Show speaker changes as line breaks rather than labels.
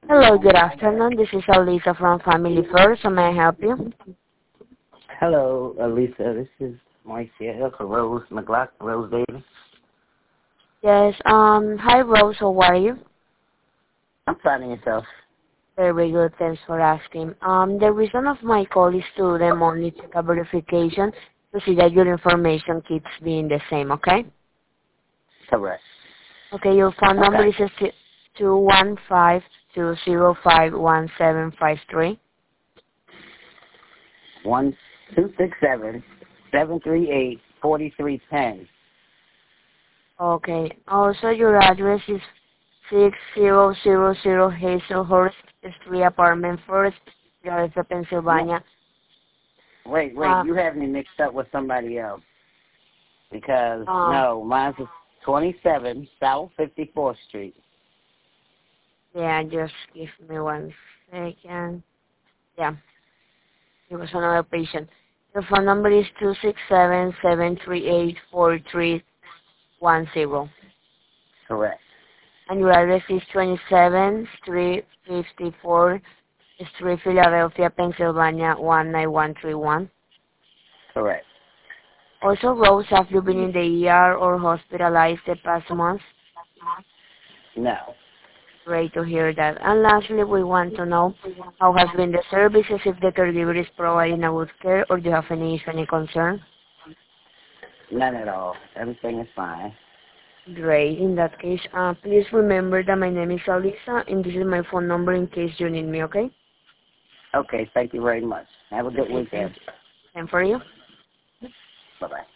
Hello, good afternoon. This is Alisa from Family First. How may I help you?
Hello, Lisa. This is Marcia for Rose McLaughlin, Rose Davis.
Yes, hi Rose, how are you?
I'm finding yourself.
Very good, thanks for asking. The reason of my call is to them only check a verification to see that your information keeps being the same, okay?
Correct.
Okay, your phone number
Okay.
is 215-205-1753.
267-738-4310.
Okay, also your address is 6000 Hazelhurst Street, Apartment First, Philadelphia,
No,
Pennsylvania.
wait.
Uh,
You have me mixed up with somebody else. Because,
uh,
no, mine's is 27 South 54th Street.
yeah, just give me 1 second. Yeah, it was another patient. Your phone number is 267-738-4310.
Correct.
And your address is 27 Street 54 Street, Philadelphia, Pennsylvania, 19131.
Correct.
Also, Rose, have you been in the ER or hospitalized the past month?
No.
Great to hear that. And lastly, we want to know how has been the services, if the caregiver is providing a good care, or do you have any issue, any concern?
None at all. Everything is fine.
Great. In that case, please remember that my name is Alisa, and this is my phone number in case you need me, okay?
Okay, thank you very much. Have a good
Okay,
weekend.
thanks. And for you?
Bye-bye.